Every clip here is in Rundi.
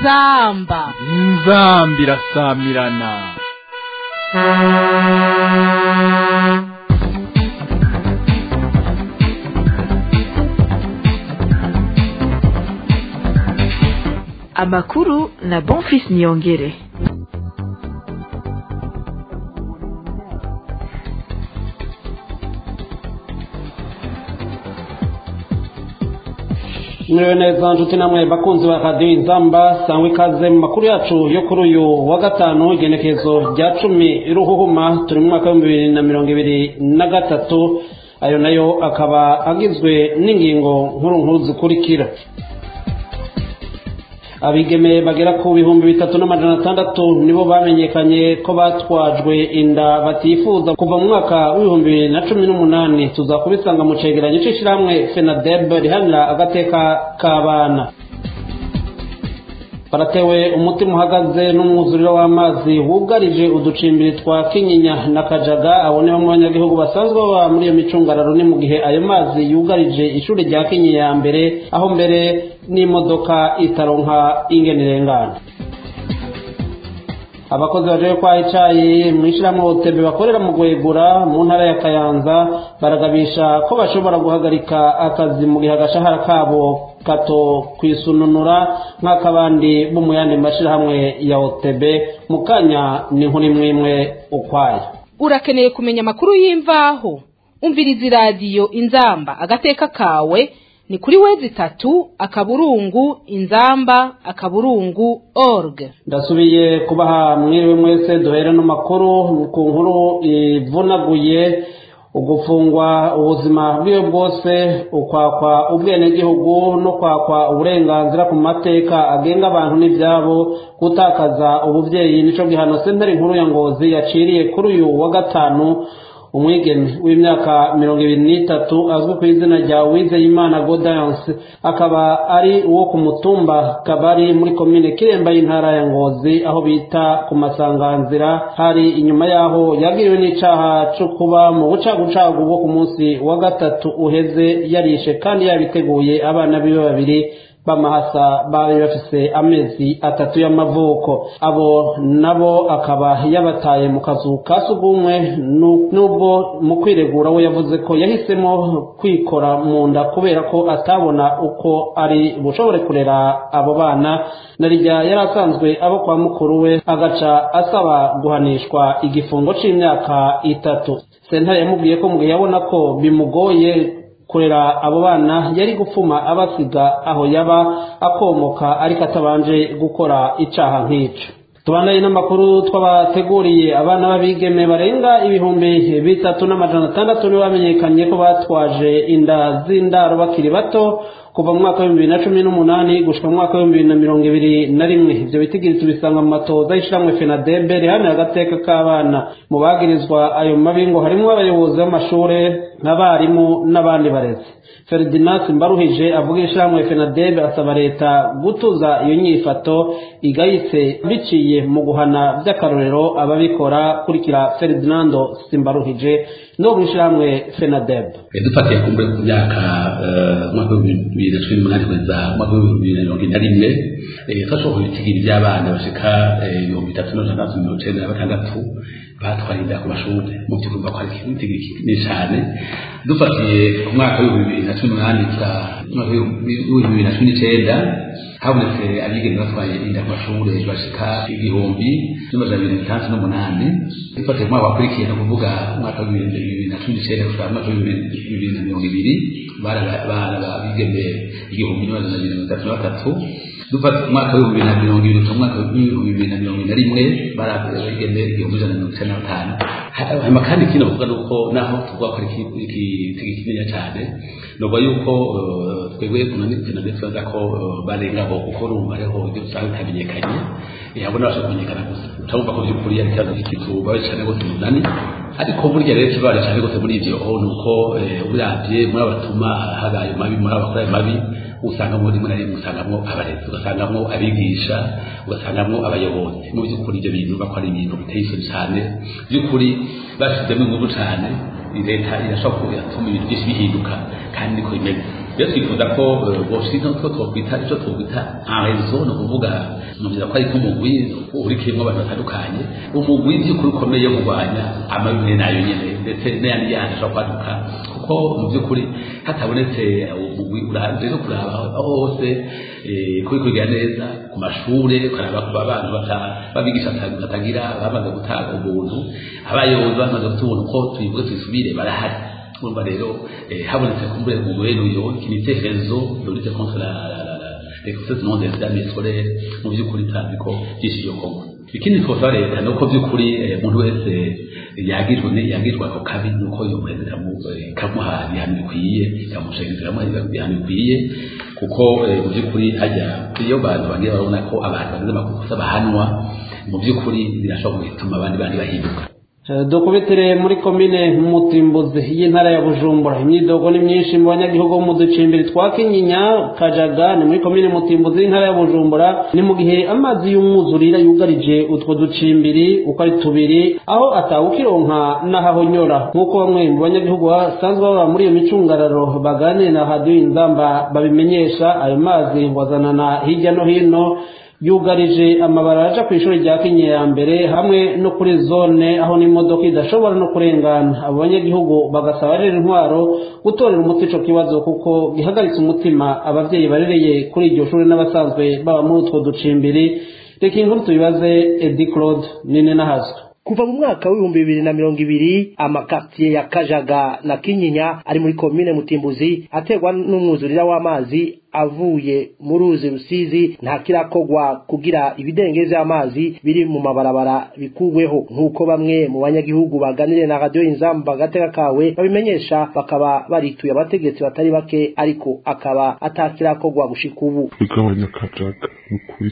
inzamba irasamirana. Amakuru na Bonfils Niyongere. Mwewe neza nshuti namwe bakunzi ba Radio Inzamba, sangwe ikaze mu makuru yacu yo kuri uyu wa gatanu igenekezo rya 10 Ruhuhuma turi mu mwaka wa 2023. Ayo nayo akaba agizwe n'ingingo nkuru zikurikira. Abigeme bagera ku 3600 nibo bamenyekanye ko batwajwe inda batifuza kuva mu mwaka wa 2018. Tuzakubisanga mu cegeranyo c'ishiramwe FENADEB rihanira agateka k'abana. Baratewe umutima uhagaze n'umwuzuriro w'amazi wugarije uducimbiri twa Kinyinya na Kajaga, abone mu banyagihugu basanzwe baba muri iyo micungararo. Ni mu gihe ayo mazi yugarije ishuri rya Kinyinya ya mbere, aho mbere n'imodoka itaronka ingenirengana. Abakozi baje kwa icayi mwishiramo OTB bakorera mu Gwegura mu ntara ya Kayanza baragabisha ko bashobora guhagarika akazi mu gihe agashahara kabo kato kwisununura nk'akabandi bo mu yandi mashirahamwe ya OTB. Mukanya ni nkuri mwimwe ukwaye. Urakeneye kumenya amakuru y'imvaho? Umviriza radio Inzamba agateka kawe ni kuri wezi 3 akaburungu inzamba.org. Ndasubiye kubaha mwiriwe mwese. Duhere no makuru ku nkuru ivunaguye ugufungwa ubuzima bwiwe bwose, ukwakwa ubwene gihugu no kwakwa uburenganzira ku mateka agenga abantu n'ivyabo, gutakaza ubuvyeyi nico gihano sentare nkuru ya Ngozi yaciriye kuri uyu wa gatanu umwigeme w'imyaka 23 azwi ku izina rya Uwizeyimana Gaudence, akaba ari uwo ku mutumba Kabari muri komine Kiremba y'intara ya Ngozi, aho bita ku Masanganzira. Hari inyuma yaho yagiriwe n'icaha cyo kuba mu bucagucagu bwo ku munsi wa gatatu uheze yarishe kandi yabiteguye abana biwe babiri bamahasa bari bafise amezi 3 y'amavuko. Abo nabo akaba yabataye mu kazu kasugumwe, nubwo mu kwiregura we yavuze ko yahisemo kwikora mu nda kubera ko atabona uko ari bushobore kurera abo bana, narijya yarasanzwe abo kwa mukuru we, agaca asaba guhanishwa igifungo c'imyaka 3. Sentare yamubwiye ko mugihe yabona ko bimugoye kurera abo bana yari gupfuma abasiga aho yaba akomoka, ariko atabanje gukora icaha nk'ico. Tubanaye n'amakuru twabateguriye. Abana babigeme barenga 3600 nibo bamenyekanye ko batwaje inda z'indaro bakiri bato kuva mu mwaka wa 2018 gushika mu mwaka wa 2021. Ivyo bitigiri tubisanga mu matoza y'ishiramwe FENADEB rihanira agateka k'abana. Mu bagirizwa ayo mabingo harimo abayobozi b'amashure n'abarimu n'abandi barezi. Ferdinand Mbaruhije avuga ishiramwe FENADEB asaba leta gutuza iyo nyifato igayitse biciye mu guhana by'akarorero ababikora. Kurikira Ferdinand Mbaruhije no mwishiramwe FENADEB. Dufatiye kumbe ku myaka mwaka 2018 kweza mwaka 2021 twashoboye kwigira iby'abana bashika 3696 batwarinda ku mashuri mu byumba kwa kinini cyane. Dufatiye ku mwaka wa 2018 habonetse abigeme batwaye inda ku mashuri bashika 1000 dufatiye mwaka wakurikiye no kuvuga mwaka wa 2019 gushika mwaka wa 2020 barabigeme 1033. Dufatiye mwaka wa 2020 to mwaka wa 2021 barabigeme 1095. Hama kandi kino kuvuga nuko naho tuvuga ko iki kinini cyane nubwo yuko twebwe kunanitse ndetse ko barengaho kuko rumva reho ibyo usanga kamenyekanye yabona bashaka kumenyekana gusa utabumva ko by'ukuri ari cyaza kituba cyane go tumunani. Ariko burya rero kibare cyane gose muri ivyo nuko uravye muri abatuma hagaye mabi muri abakora mabi usanga muri muri musangamo abarezi, ugasangamo abigisha, ugasangamo abayobozi. Mu by'ukuri ibyo bintu bakora ibintu biteye isoni cyane by'ukuri bashizemo ingufu cyane. Leta irashobora yatuma ibintu byinshi bihinduka kandi niko bimeze. rero twifuza ko boshika ko twokwita icyo twokwita arezo no kuvuga numvira ko ari kumugwi uri kimwe abantu batandukanye umugwi by'ukuri ukomeye kurwanya amabine nayo nyene ndetse n'ayandi yandi ashobora kwaduka kuko mu by'ukuri hatabonetse umugwi uraje no kuraba hose kwiga neza ku mashure karaba ku abantu babigisha batagira bamaze gutanga ubuntu abayobozi bamaze gutubona ko twivuga twisubire barahari urumva rero habonetse kumbure mu rwego yo kimitekerezo dorite contre l'excès non des amis scolaires mu by'ukuri tazi ko byishiye kongo ikindi twofa leta nuko by'ukuri umuntu wese yagirwa ko kabi nuko yo muhezera mu kamuha ibihano bikwiye yamushegezera mu ibihano bikwiye kuko mu by'ukuri hajya iyo bantu bagiye barabona ko abantu bagize amakosa bahanwa mu by'ukuri birashobora gutuma abandi bahinduka. Dokubitere muri komine Mutimbuzi y'intara ya Bujumbura imyidogo ni myinshi mu banyagihugu mu ducimbiri twa Kinyinya Kajaga ni muri komine Mutimbuzi y'intara ya Bujumbura ni mu gihe amazi y'umwuzurira yugarije utwo ducimbiri uko ari tubiri aho atawukironka n'ahahonyora nk'uko bamwe mu banyagihugu basanzwe baba muri iyo micungararo baganira na Radio Inzamba babimenyesha ayo mazi wazanana hirya no hino yugarije amabaraja ku ishuri rya Kinyinya ya mbere hamwe no kuri zone aho n'imodoka idashobora no kurengana abo banyagihugu bagasaba rero intwaro gutorera umuti ico kibazo kuko gihagaritse umutima abavyeyi barereye kuri iryo shuri n'abasanzwe baba muri utwo ducimbiri reka inkuru tubibaze Edi Claude nine nahazwe. Kuva mu mwaka w'2020 amakartier ya Kajaga na Kinyinya ari muri komine Mutimbuzi ategwa n'umwuzurira w'amazi avuye mu ruzi Rusizi nta kirakogwa kugira ibidengeze amazi biri mu mabarabara bikugweho nkuko bamwe mu banyagihugu baganire na Radio Inzamba gateka kawe babimenyesha bakaba barituye abategetsi batari bake ariko akaba atakirakogwa gushika ubu. Igabanya Kajaga ukuri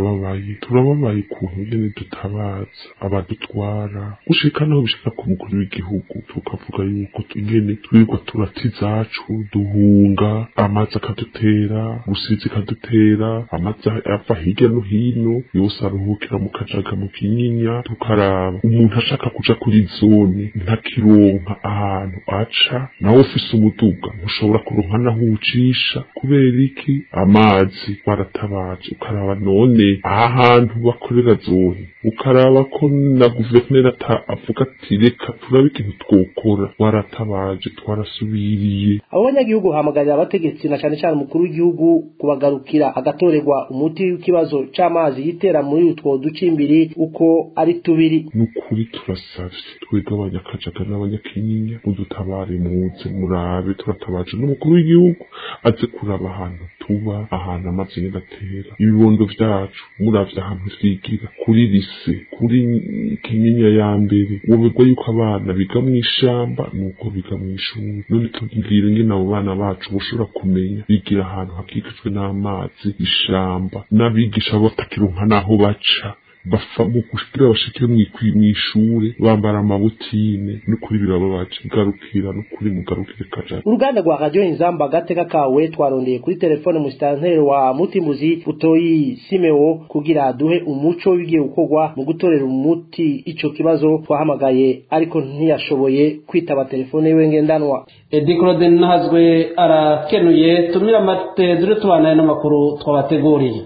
turababaye ku ngene dutabaza abadutwara gushika naho bishika ku mukuru w'igihugu tukavuga yuko ingene twirwa turatizacu duhunga amazi akadutera Rusizi kadutera amazi ava hirya no hino yose aruhukira mu Kajaga mu Kinyinya tukaraba umuntu ashaka kuja kuri zone ntakironka ahantu aca nawe ufise umuduga ntushobora kuronka naho ucisha kubera iki amazi baratabaje ukaraba none ahantu bakorera zone ukaraba ko na guverineri avuga ati reka turabe ikintu twokora waratabaje twarasubiriye. Abo banyagihugu hamagarira abategetsi na cyane cyane umukuru w'igihugu kubagarukira agatorerwa umuti w'ikibazo c'amazi yitera muri utwo ducimbiri uko ari tubiri. Nukuri turasavye twebwe abanyakajaga n'abanyakinyinya mudutabare muze murabe turatabaje n'umukuru w'igihugu aze kuraba ahantu tuba ahantu amazi y'agatera ibibondo vyacu muravye ahantu twigira kuri lise kuri Kinyinya ya mbere wobegwa yuko abana biga mw'ishamba nuko biga mw'ishuri none tubwire ngene abo bana bacu boshobora kumenya bigira ahantu hakikijwe n'amazi ishamba n'abigisha batakironka naho baca bafa mu kushikira bashikire mw'ishure bambara amabutine n'ukuri birababaje garukira n'ukuri mugarukire Kajaga. Uruganda rwa Radio Inzamba gateka kawe twarondeye kuri telefone mu stanteri wa Mutimbuzi Utoyi Simeo kugira duhe umuco wigiye gukorwa mu gutorera umuti ico kibazo twahamagaye ariko ntiyashoboye kwitaba telefone yiwe ngendanwa. Edi Claude nahazwe arakenuye tumira amate dure tubanaye n'amakuru twabateguriye.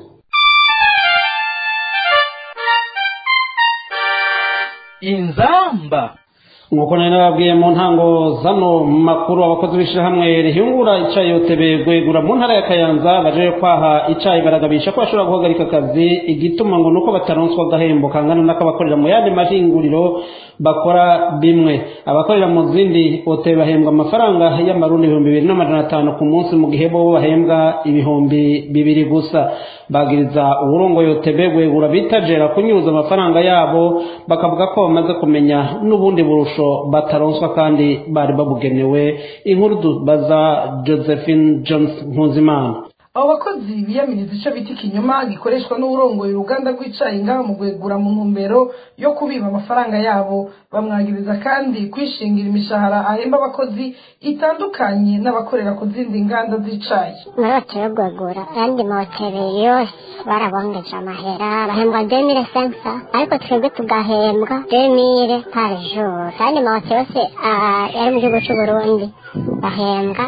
Inzamba Nuko nari nababwiye mu ntango zano makuru abakozi b'ishirahamwe rihingura icayi Yotebe gwegura mu ntara ya Kayanza baje kwaha icayi baragabisha ko bashobora guhagarika akazi igituma ngo nuko bataronswa gahembo kangana n'akabakorera mu yandi mahinguriro bakora bimwe abakorera mu zindi Yotebe bahembwa amafaranga y'amarundi 2500 ku munsi mu gihe bo bahembwa ibihumbi 2 gusa bagiriza uburongo Yotebe gwegura bitajera kunyuza amafaranga yabo bakavuga ko bamaze kumenya n'ubundi burusho bataronswa kandi bari babugenewe inkuru baza Josephine Jones Mpuzimana. abo bakozi biyamiriza ico bita ikinyoma gikoreshwa n'urongoye uruganda rw'icayi ngaho mu Gwegura mu ntumbero yo kubiba amafaranga yabo. Bamwagiriza kandi kwishingira imishahara ahemba abakozi itandukanye n'abakorera ku zindi nganda z'icayi. Muri hoteli yo Gwegura ayandi mahoteli yose barabongeje amahera, bahembwa 2500 ariko twebwe tugahembwa 2000 par jour. Kandi mahoteli yose yari mu gihugu c'u Burundi bahembwa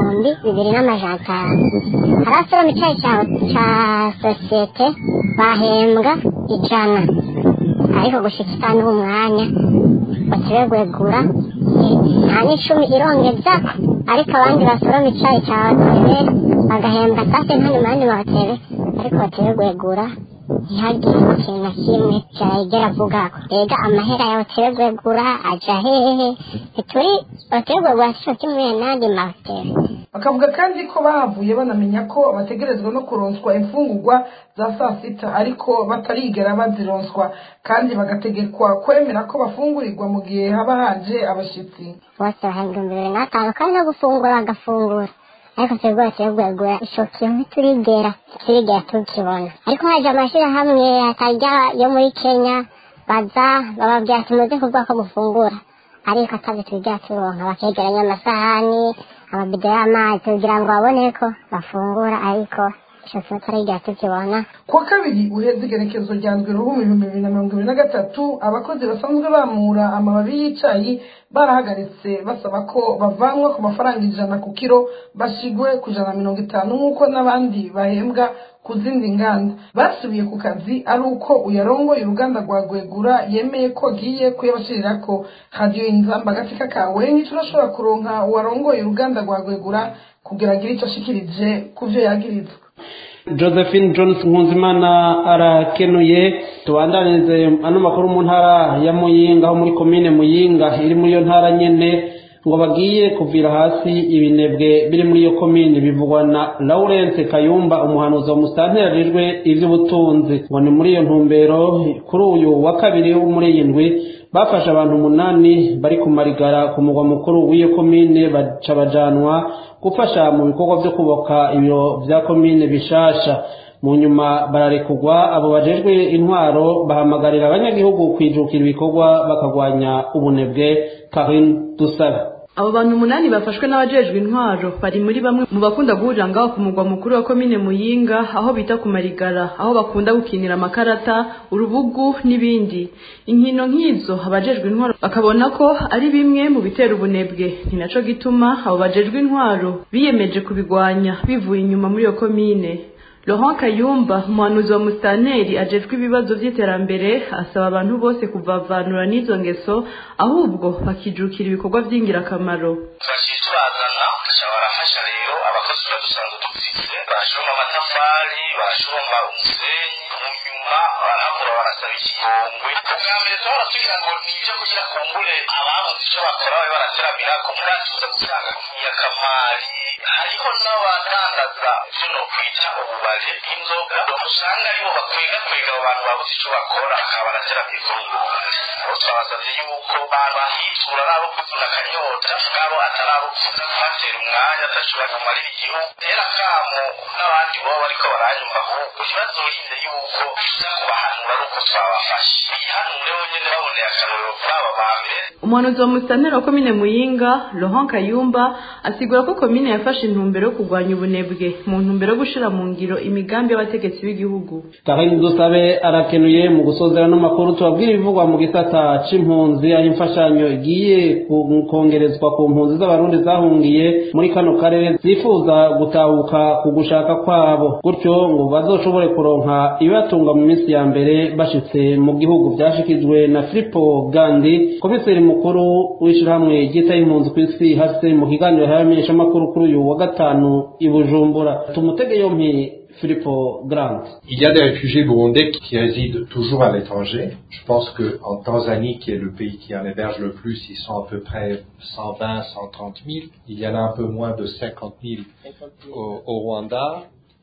2500. Harasoroma icayi ca sosiyete bahembwa 100, ariko gushika n'umwanya hoteli yo Gwegura nta n'icumi irongezako, ariko abandi basoroma icayi ca hoteli bagahembwa sase nta n'umwanya mahoteli, ariko hoteli yo Gwegura ntihagire ikintu na kimwe cyayigera avugako. Ega amahera ya hoteli yo Gwegura aja hehe? Turi hoteli yo Gwegura sico kimwe n'andi mahoteli. Bakavuga kandi ko bahavuye banamenya ko bategerezwa no kuronswa imfungurwa za sasita ariko batarigera bazironswa, kandi bagategekwa kwemera ko bafungurirwa mu gihe haba haje abashitsi. Bose bahembwa 2005 kandi no gufungura bagafungura, ariko twebwe hoteli yo Gwegura ico kintu turigera tukibona. Ariko haje amashirahamwe atarya yo muri Kenya baza bababwira ati muze kuvuga ko mufungura, ariko atavyo turigera turonka. Bakegeranya amasahani amabido y'amazi kugira ngo babone ko bafungura, ariko ico kintu turigera tukibona. Kuwa kabiri uheze igerekezo rya ndwi ruhumi 2023 abakozi basanzwe bamura amababi y'icayi barahagaritse basaba ko bavanwa ku mafaranga 100 ku kilo bashigwe ku 150 nk'uko n'abandi bahembwa ku zindi nganda. Basubiye ku kazi ari uko uyarongoye uruganda rwa Gwegura yemeye ko agiye kuyabashirirako. Radio Inzamba Gateka kawe ntiturashobora kuronka uwarongoye uruganda rwa Gwegura kugira agire ico ashikirije kuvyo yagirizwa. Josephine Jones Nkunzimana arakenuye. Tubandanize ano makuru mu ntara ya Muyinga, aho muri komine Muyinga iri muri yo ntara nyene ngo bagiye kuvira hasi ibinebwe biri muri yo komine. Bivugwa na Lawrence Kayumba, umuhanuzi wa musitanteri ajejwe ivy'ubutunzi, ngo ni muri iyo ntumbero kuri uyu wa kabiri wo muri iyi ndwi bafashe abantu 8 bari kumarigara ku mugwa mukuru w'iyo komine, baca bajanwa gufasha mu bikorwa byo kubaka ibiro vya komine bishasha. Mu nyuma bararekugwa. Abo bajejwe intwaro bahamagarira abanyagihugu kwijukira ibikorwa bakagwanya ubunebwe. Karin Dusabe. Abo bantu 8 bafashwe n'abajejwe intwaro bari muri bamwe mu bakunda guhurira ngaho ku mugwa mukuru wa komine Muyinga, aho bita ku marigara, aho bakunda gukinira amakarata, urubugu n'ibindi. Inkino nk'izo abajejwe intwaro bakabona ko ari bimwe mu bitera ubunebwe, ni naco gituma abo bajejwe intwaro biyemeje kubigwanya bivuye inyuma muri yo komine. Laurent Kayumba, umuhanuzi wa musitanteri ajejwe ibibazo vy'iterambere, asaba abantu bose kuvavanura n'izo ngeso, ahubwo bakijukira ibikorwa vy'ingirakamaro. Turashitubazana barafasha rero abakozi badusanzwe dufise, barashoma amatafari, barashoma umusenyi, mu nyuma barakora barasaba ikigongwe. Ubwa mbere tuhora tugira ngo nivyo kugira kumbure ababuze ico bakora babe barateramira ko muratuza gusanga nk'iyakamari. Hariho n'abadandaza vyo kwita ububare bw'inzoga, usanga aribo bakwega abo bantu babuze ico bakora bakaba barateramiye kuri ubwo bubare. Aho twabasavye yuko bahitura ari abo kuzuna akanyota ngabo atari abo kuza kuhatera umwanya atashobora kumarira igihugu. Rero akamo n'abandi boba bariko baranyumva ahubwo ntibazorinde yuko tuza kubahanura ari uko twabafashe, bihanure bonyene baboneye akarorero kuri aba bambere. Umuhanuzi wa musitanteri wa komine Muyinga Laurent Kayumba asigura ko komine yafashe intumbero yo kurwanya ubunebwe mu ntumbero yo gushira mu ngiro imigambi y'abategetsi b'igihugu. Karin Dusabe arakenuye. Mu gusozera no makuru tubabwira ibivugwa mu gisata c'impunzi, aho imfashanyo igiye kongerezwa ku mpunzi z'abarundi zahungiye muri kano karere zifuza gutahuka ku gushaka kwabo, gutyo ngo bazoshobore kuronka ibibatunga mu minsi ya mbere bashitse mu gihugu. Vyashikijwe na Filippo Gandi, komiseri mukuru w'ishirahamwe ryitaye impunzi kw'isi hase, mu kiganiro y'abamenyesha makuru kuri uyu wa gatanu i Bujumbura. Tumutege yompi Filippo Grant. Il y a des réfugiés burundais qui résident toujours à l'étranger. Je pense que en Tanzanie, qui est le pays qui en héberge le plus, ils sont à peu près 120, 130 000. Il y en a un peu moins de 50 000 au Rwanda.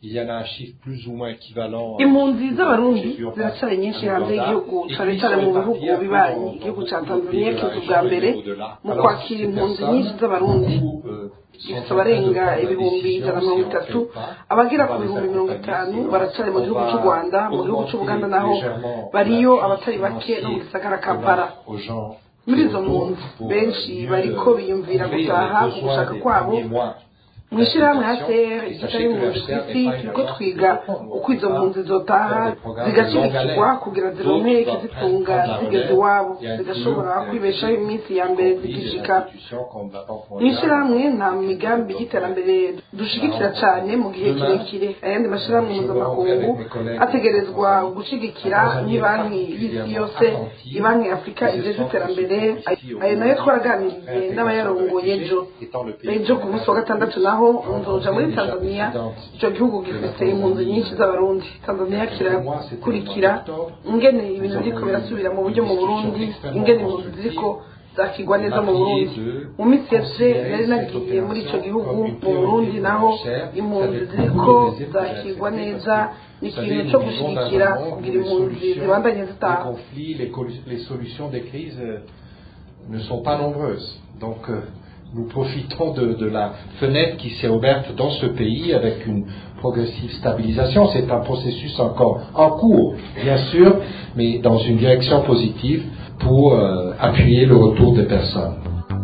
il y en a un chiffre plus ou moins équivalent. impunzi z'abarundi ziracyari nyinshi hanze y'igihugu cyane cyane mu bihugu bibanyi igihugu cya tanzania kiza ubwa mbere mu kwakira impunzi nyinshi z'abarundi gifite abarenga ibihumbi 130 abagera ku bihumbi 50 baracyari mu gihugu cy'u Rwanda mu gihugu cy'u Buganda naho bariyo abatari bake no mu gisagara Kampala muri izo mpunzi benshi bariko biyumvira gutaha ku gushaka kwabo mwishirahamwe HCR igitari mu isi turiko twiga uko izo mpunzi zotaha zigashigikirwa kugira zironke ikizitunga zigeze iwabo zigashobora kwibeshaho iminsi ya mbere zigishika mwishirahamwe nta migambi y'iterambere dushigikira cane mu gihe kirekire ayandi mashirahamwe mpuzamakungu ategerezwa gushigikira nk'ibanki y'isi yose ibanki Afurika ijejwe iterambere ayo nayo twaraganiriye n'abayarongoye ejo ku munsi wa gatandatu naho nzoja muri Tanzania ico gihugu gifite impunzi nyinshi z'abarundi Tanzania kirakurikira ingene ibintu biriko birasubira mu buryo mu Burundi ingene impunzi ziriko zakigwa neza mu Burundi mu minsi yose nari nagiye muri ico gihugu mu Burundi naho impunzi ziriko zakigwa neza n'ikintu cyo gushigikira kugira impunzi zibandanye zitaha. Les solutions des crises ne sont pas nombreuses donc nous profitons de la fenêtre qui s'est ouverte dans ce pays avec une progressive stabilisation. C'est un processus encore en cours, bien sûr, mais dans une direction positive pour appuyer le retour des personnes.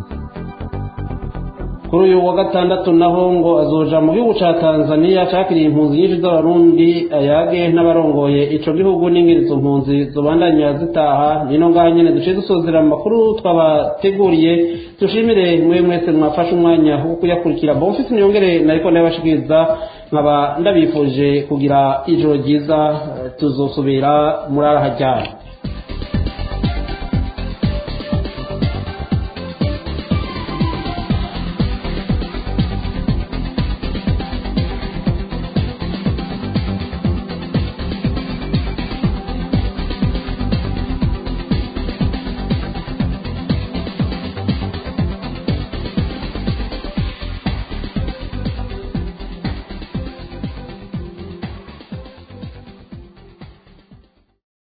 kuri uyu wa gatandatu naho ngo azoja mu gihugu ca Tanzania cakiriye impunzi nyinshi z'abarundi ayage n'abarongoye ico gihugu n'ingeri izo mpunzi zobandanya zitaha nino ngaha nyene duciye dusozera mu makuru twabateguriye dushimire mwe mwese mwafashe umwanya wo kuyakurikira Bonfils Niyongere nariko ndabashikiriza nkaba ndabifuje kugira ijoro ryiza tuzosubira muri arahajyana.